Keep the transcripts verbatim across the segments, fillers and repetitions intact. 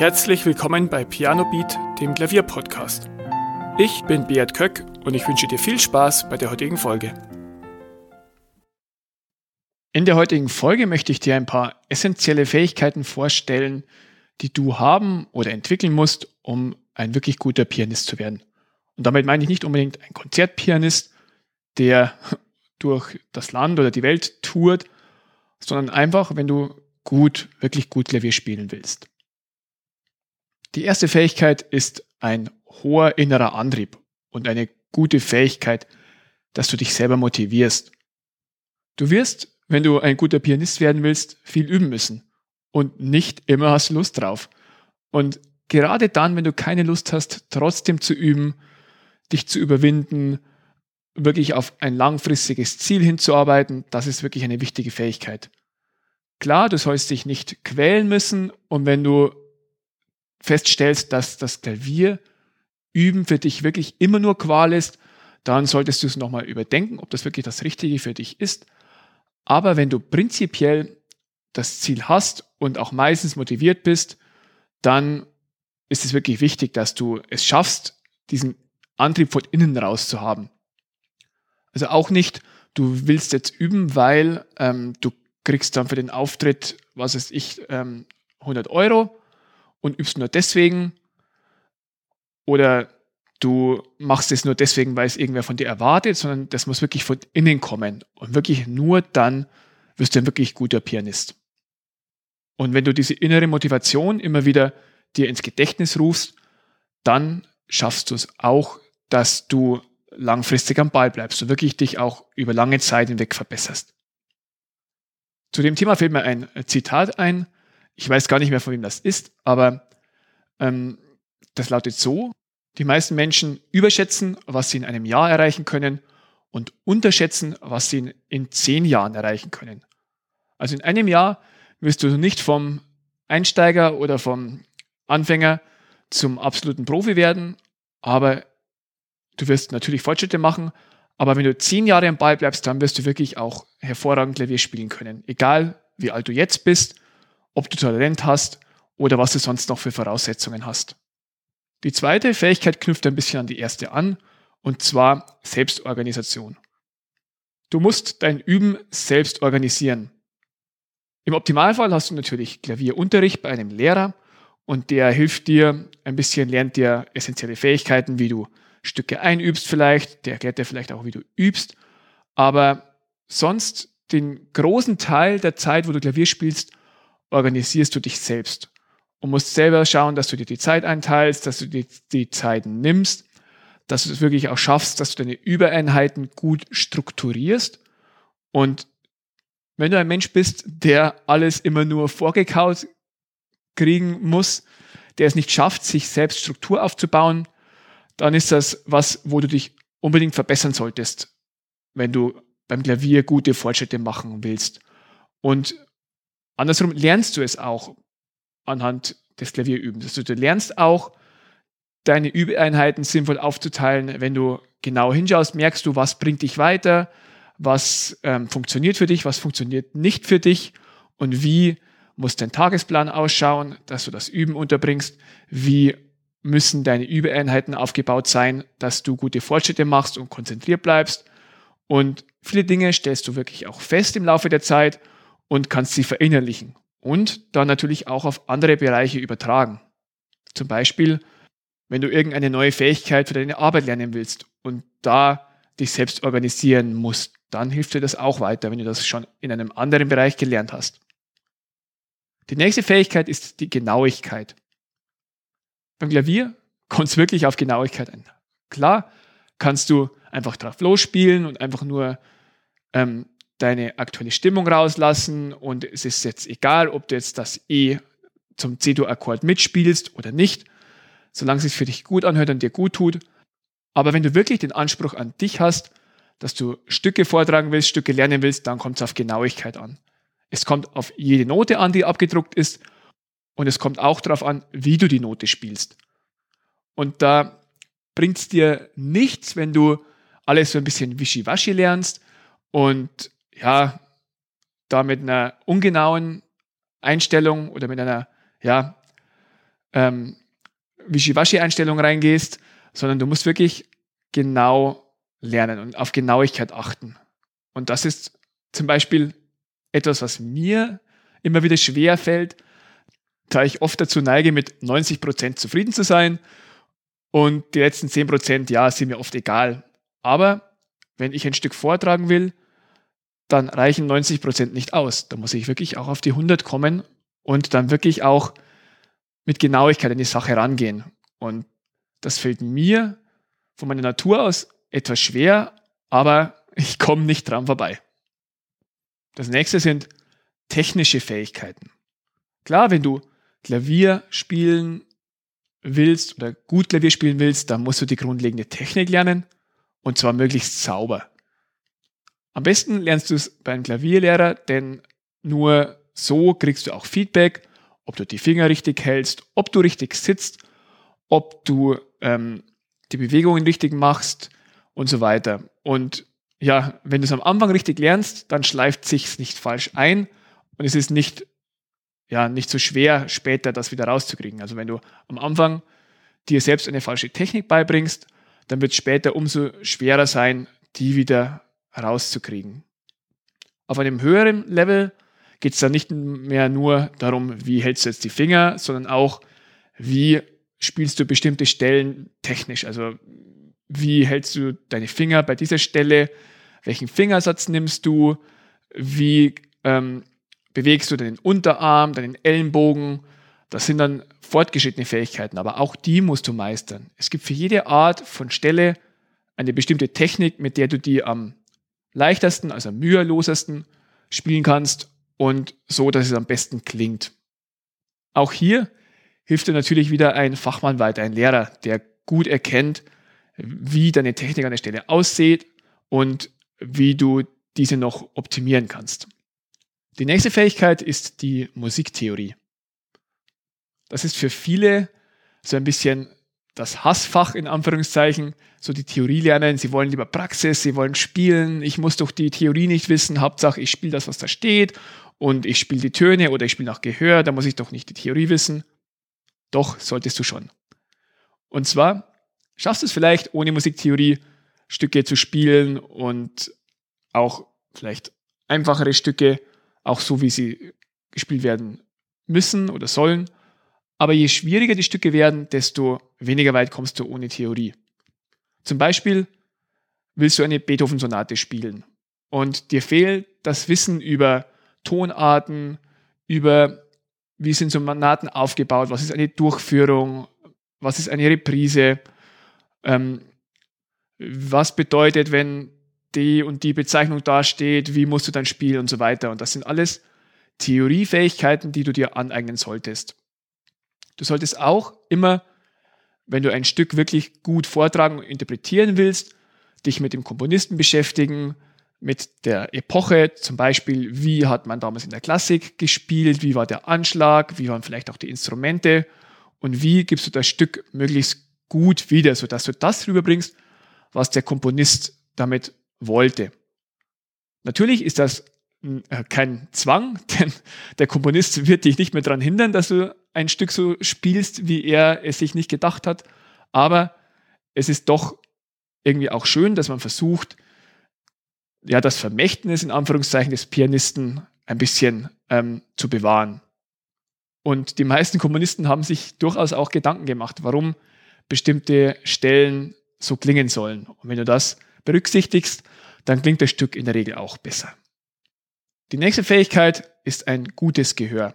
Herzlich willkommen bei Piano Beat, dem Klavierpodcast. Ich bin Beat Köck und ich wünsche dir viel Spaß bei der heutigen Folge. In der heutigen Folge möchte ich dir ein paar essentielle Fähigkeiten vorstellen, die du haben oder entwickeln musst, um ein wirklich guter Pianist zu werden. Und damit meine ich nicht unbedingt ein Konzertpianist, der durch das Land oder die Welt tourt, sondern einfach, wenn du gut, wirklich gut Klavier spielen willst. Die erste Fähigkeit ist ein hoher innerer Antrieb und eine gute Fähigkeit, dass du dich selber motivierst. Du wirst, wenn du ein guter Pianist werden willst, viel üben müssen und nicht immer hast du Lust drauf. Und gerade dann, wenn du keine Lust hast, trotzdem zu üben, dich zu überwinden, wirklich auf ein langfristiges Ziel hinzuarbeiten, das ist wirklich eine wichtige Fähigkeit. Klar, du sollst dich nicht quälen müssen und wenn du feststellst, dass das Klavier üben für dich wirklich immer nur Qual ist, dann solltest du es nochmal überdenken, ob das wirklich das Richtige für dich ist. Aber wenn du prinzipiell das Ziel hast und auch meistens motiviert bist, dann ist es wirklich wichtig, dass du es schaffst, diesen Antrieb von innen raus zu haben. Also auch nicht, du willst jetzt üben, weil ähm, du kriegst dann für den Auftritt, was weiß ich, ähm, hundert Euro und übst nur deswegen oder du machst es nur deswegen, weil es irgendwer von dir erwartet, sondern das muss wirklich von innen kommen und wirklich nur dann wirst du ein wirklich guter Pianist. Und wenn du diese innere Motivation immer wieder dir ins Gedächtnis rufst, dann schaffst du es auch, dass du langfristig am Ball bleibst und wirklich dich auch über lange Zeit hinweg verbesserst. Zu dem Thema fällt mir ein Zitat ein. Ich weiß gar nicht mehr, von wem das ist, aber ähm, das lautet so: Die meisten Menschen überschätzen, was sie in einem Jahr erreichen können und unterschätzen, was sie in, in zehn Jahren erreichen können. Also in einem Jahr wirst du nicht vom Einsteiger oder vom Anfänger zum absoluten Profi werden, aber du wirst natürlich Fortschritte machen, aber wenn du zehn Jahre am Ball bleibst, dann wirst du wirklich auch hervorragend Klavier spielen können. Egal, wie alt du jetzt bist, ob du Talent hast oder was du sonst noch für Voraussetzungen hast. Die zweite Fähigkeit knüpft ein bisschen an die erste an, und zwar Selbstorganisation. Du musst dein Üben selbst organisieren. Im Optimalfall hast du natürlich Klavierunterricht bei einem Lehrer und der hilft dir ein bisschen, lernt dir essentielle Fähigkeiten, wie du Stücke einübst vielleicht, der erklärt dir vielleicht auch, wie du übst, aber sonst den großen Teil der Zeit, wo du Klavier spielst, organisierst du dich selbst und musst selber schauen, dass du dir die Zeit einteilst, dass du dir die Zeit nimmst, dass du es wirklich auch schaffst, dass du deine Übereinheiten gut strukturierst. Und wenn du ein Mensch bist, der alles immer nur vorgekaut kriegen muss, der es nicht schafft, sich selbst Struktur aufzubauen, dann ist das was, wo du dich unbedingt verbessern solltest, wenn du beim Klavier gute Fortschritte machen willst. Und andersrum lernst du es auch anhand des Klavierübens. Also du lernst auch, deine Übeeinheiten sinnvoll aufzuteilen. Wenn du genau hinschaust, merkst du, was bringt dich weiter, was ähm, funktioniert für dich, was funktioniert nicht für dich und wie muss dein Tagesplan ausschauen, dass du das Üben unterbringst, wie müssen deine Übeeinheiten aufgebaut sein, dass du gute Fortschritte machst und konzentriert bleibst. Und viele Dinge stellst du wirklich auch fest im Laufe der Zeit und kannst sie verinnerlichen und dann natürlich auch auf andere Bereiche übertragen. Zum Beispiel, wenn du irgendeine neue Fähigkeit für deine Arbeit lernen willst und da dich selbst organisieren musst, dann hilft dir das auch weiter, wenn du das schon in einem anderen Bereich gelernt hast. Die nächste Fähigkeit ist die Genauigkeit. Beim Klavier kommt es wirklich auf Genauigkeit an. Klar kannst du einfach drauf losspielen und einfach nur ähm, deine aktuelle Stimmung rauslassen und es ist jetzt egal, ob du jetzt das E zum C-Dur-Akkord mitspielst oder nicht, solange es sich für dich gut anhört und dir gut tut. Aber wenn du wirklich den Anspruch an dich hast, dass du Stücke vortragen willst, Stücke lernen willst, dann kommt es auf Genauigkeit an. Es kommt auf jede Note an, die abgedruckt ist und es kommt auch darauf an, wie du die Note spielst. Und da bringt es dir nichts, wenn du alles so ein bisschen wischiwaschi lernst und ja, da mit einer ungenauen Einstellung oder mit einer ja, ähm, Wischiwaschi-Einstellung reingehst, sondern du musst wirklich genau lernen und auf Genauigkeit achten. Und das ist zum Beispiel etwas, was mir immer wieder schwer fällt, da ich oft dazu neige, mit neunzig Prozent zufrieden zu sein und die letzten zehn Prozent, ja, sind mir oft egal. Aber wenn ich ein Stück vortragen will, dann reichen neunzig Prozent nicht aus. Da muss ich wirklich auch auf die hundert kommen und dann wirklich auch mit Genauigkeit an die Sache rangehen. Und das fällt mir von meiner Natur aus etwas schwer, aber ich komme nicht dran vorbei. Das nächste sind technische Fähigkeiten. Klar, wenn du Klavier spielen willst oder gut Klavier spielen willst, dann musst du die grundlegende Technik lernen und zwar möglichst sauber. Am besten lernst du es beim Klavierlehrer, denn nur so kriegst du auch Feedback, ob du die Finger richtig hältst, ob du richtig sitzt, ob du ähm, die Bewegungen richtig machst und so weiter. Und ja, wenn du es am Anfang richtig lernst, dann schleift sich's nicht falsch ein und es ist nicht, ja, nicht so schwer, später das wieder rauszukriegen. Also wenn du am Anfang dir selbst eine falsche Technik beibringst, dann wird es später umso schwerer sein, die wieder rauszukriegen. Auf einem höheren Level geht es dann nicht mehr nur darum, wie hältst du jetzt die Finger, sondern auch, wie spielst du bestimmte Stellen technisch. Also wie hältst du deine Finger bei dieser Stelle, welchen Fingersatz nimmst du, wie ähm, bewegst du deinen Unterarm, deinen Ellenbogen. Das sind dann fortgeschrittene Fähigkeiten, aber auch die musst du meistern. Es gibt für jede Art von Stelle eine bestimmte Technik, mit der du die am leichtesten, also am mühelosesten spielen kannst und so, dass es am besten klingt. Auch hier hilft dir natürlich wieder ein Fachmann weiter, ein Lehrer, der gut erkennt, wie deine Technik an der Stelle aussieht und wie du diese noch optimieren kannst. Die nächste Fähigkeit ist die Musiktheorie. Das ist für viele so ein bisschen das Hassfach in Anführungszeichen, so die Theorie lernen, sie wollen lieber Praxis, sie wollen spielen, ich muss doch die Theorie nicht wissen, Hauptsache ich spiele das, was da steht und ich spiele die Töne oder ich spiele nach Gehör, da muss ich doch nicht die Theorie wissen. Doch, solltest du schon. Und zwar schaffst du es vielleicht ohne Musiktheorie Stücke zu spielen und auch vielleicht einfachere Stücke, auch so wie sie gespielt werden müssen oder sollen. Aber je schwieriger die Stücke werden, desto weniger weit kommst du ohne Theorie. Zum Beispiel willst du eine Beethoven-Sonate spielen und dir fehlt das Wissen über Tonarten, über wie sind Sonaten aufgebaut, was ist eine Durchführung, was ist eine Reprise, ähm, was bedeutet, wenn die und die Bezeichnung dasteht, wie musst du dann spielen und so weiter. Und das sind alles Theoriefähigkeiten, die du dir aneignen solltest. Du solltest auch immer, wenn du ein Stück wirklich gut vortragen und interpretieren willst, dich mit dem Komponisten beschäftigen, mit der Epoche, zum Beispiel, wie hat man damals in der Klassik gespielt, wie war der Anschlag, wie waren vielleicht auch die Instrumente und wie gibst du das Stück möglichst gut wieder, sodass du das rüberbringst, was der Komponist damit wollte. Natürlich ist das kein Zwang, denn der Komponist wird dich nicht mehr daran hindern, dass du ein Stück so spielst, wie er es sich nicht gedacht hat, aber es ist doch irgendwie auch schön, dass man versucht, ja, das Vermächtnis in Anführungszeichen des Pianisten ein bisschen ähm, zu bewahren. Und die meisten Komponisten haben sich durchaus auch Gedanken gemacht, warum bestimmte Stellen so klingen sollen. Und wenn du das berücksichtigst, dann klingt das Stück in der Regel auch besser. Die nächste Fähigkeit ist ein gutes Gehör.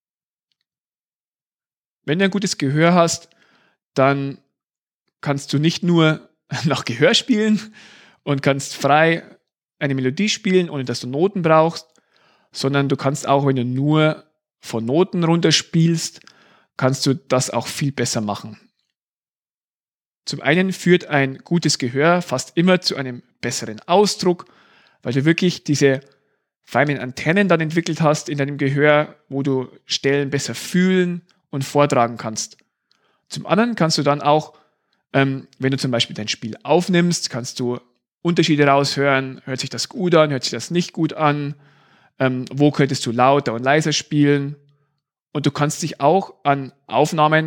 Wenn du ein gutes Gehör hast, dann kannst du nicht nur nach Gehör spielen und kannst frei eine Melodie spielen, ohne dass du Noten brauchst, sondern du kannst auch, wenn du nur von Noten runterspielst, kannst du das auch viel besser machen. Zum einen führt ein gutes Gehör fast immer zu einem besseren Ausdruck, weil du wirklich diese feinen Antennen dann entwickelt hast in deinem Gehör, wo du Stellen besser fühlen und vortragen kannst. Zum anderen kannst du dann auch, ähm, wenn du zum Beispiel dein Spiel aufnimmst, kannst du Unterschiede raushören, hört sich das gut an, hört sich das nicht gut an, ähm, wo könntest du lauter und leiser spielen und du kannst dich auch an Aufnahmen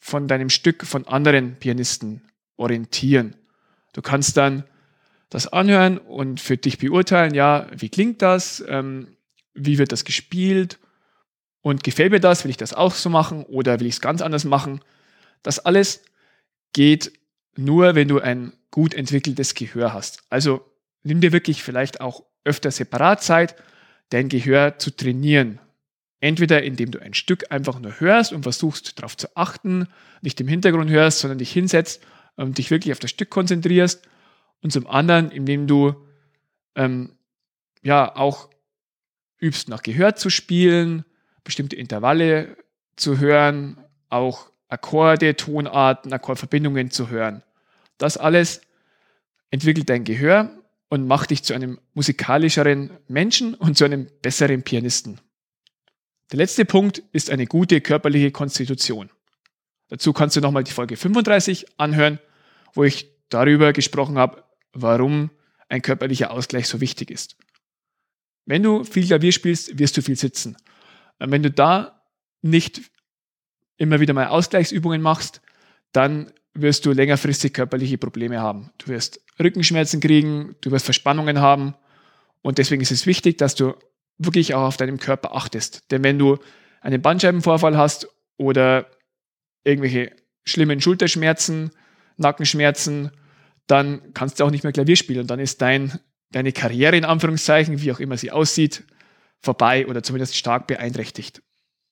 von deinem Stück von anderen Pianisten orientieren. Du kannst dann das anhören und für dich beurteilen, ja, wie klingt das, ähm, wie wird das gespielt und gefällt mir das, will ich das auch so machen oder will ich es ganz anders machen. Das alles geht nur, wenn du ein gut entwickeltes Gehör hast. Also nimm dir wirklich vielleicht auch öfter separat Zeit, dein Gehör zu trainieren. Entweder indem du ein Stück einfach nur hörst und versuchst darauf zu achten, nicht im Hintergrund hörst, sondern dich hinsetzt und dich wirklich auf das Stück konzentrierst. Und zum anderen, indem du ähm, ja auch übst, nach Gehör zu spielen, bestimmte Intervalle zu hören, auch Akkorde, Tonarten, Akkordverbindungen zu hören. Das alles entwickelt dein Gehör und macht dich zu einem musikalischeren Menschen und zu einem besseren Pianisten. Der letzte Punkt ist eine gute körperliche Konstitution. Dazu kannst du nochmal die Folge fünfunddreißig anhören, wo ich darüber gesprochen habe, warum ein körperlicher Ausgleich so wichtig ist. Wenn du viel Klavier spielst, wirst du viel sitzen. Wenn du da nicht immer wieder mal Ausgleichsübungen machst, dann wirst du längerfristig körperliche Probleme haben. Du wirst Rückenschmerzen kriegen, du wirst Verspannungen haben und deswegen ist es wichtig, dass du wirklich auch auf deinem Körper achtest. Denn wenn du einen Bandscheibenvorfall hast oder irgendwelche schlimmen Schulterschmerzen, Nackenschmerzen, dann kannst du auch nicht mehr Klavier spielen und dann ist dein, deine Karriere in Anführungszeichen, wie auch immer sie aussieht, vorbei oder zumindest stark beeinträchtigt.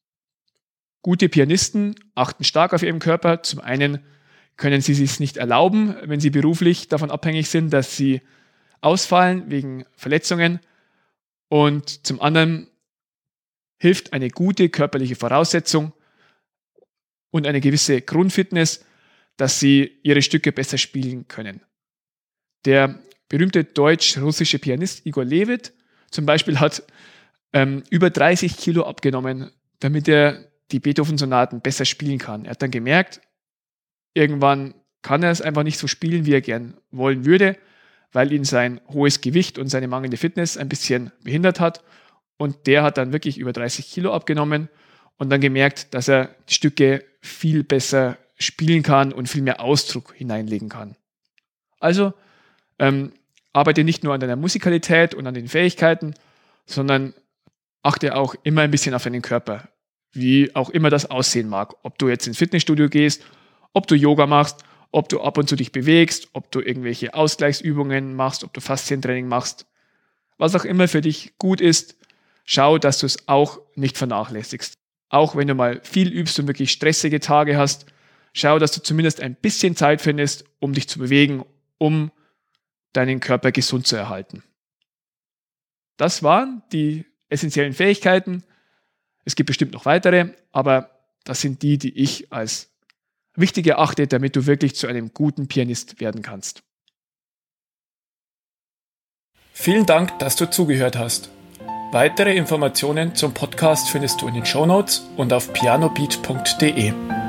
Gute Pianisten achten stark auf ihren Körper. Zum einen können sie es sich nicht erlauben, wenn sie beruflich davon abhängig sind, dass sie ausfallen wegen Verletzungen. Und zum anderen hilft eine gute körperliche Voraussetzung und eine gewisse Grundfitness, dass sie ihre Stücke besser spielen können. Der berühmte deutsch-russische Pianist Igor Levit zum Beispiel hat ähm, über dreißig Kilo abgenommen, damit er die Beethoven-Sonaten besser spielen kann. Er hat dann gemerkt, irgendwann kann er es einfach nicht so spielen, wie er gern wollen würde, weil ihn sein hohes Gewicht und seine mangelnde Fitness ein bisschen behindert hat. Und der hat dann wirklich über dreißig Kilo abgenommen und dann gemerkt, dass er die Stücke viel besser spielen kann und viel mehr Ausdruck hineinlegen kann. Also ähm, arbeite nicht nur an deiner Musikalität und an den Fähigkeiten, sondern achte auch immer ein bisschen auf deinen Körper, wie auch immer das aussehen mag. Ob du jetzt ins Fitnessstudio gehst, ob du Yoga machst, ob du ab und zu dich bewegst, ob du irgendwelche Ausgleichsübungen machst, ob du Faszientraining machst. Was auch immer für dich gut ist, schau, dass du es auch nicht vernachlässigst. Auch wenn du mal viel übst und wirklich stressige Tage hast, schau, dass du zumindest ein bisschen Zeit findest, um dich zu bewegen, um deinen Körper gesund zu erhalten. Das waren die essentiellen Fähigkeiten. Es gibt bestimmt noch weitere, aber das sind die, die ich als wichtig erachte, damit du wirklich zu einem guten Pianist werden kannst. Vielen Dank, dass du zugehört hast. Weitere Informationen zum Podcast findest du in den Shownotes und auf pianobeat punkt de.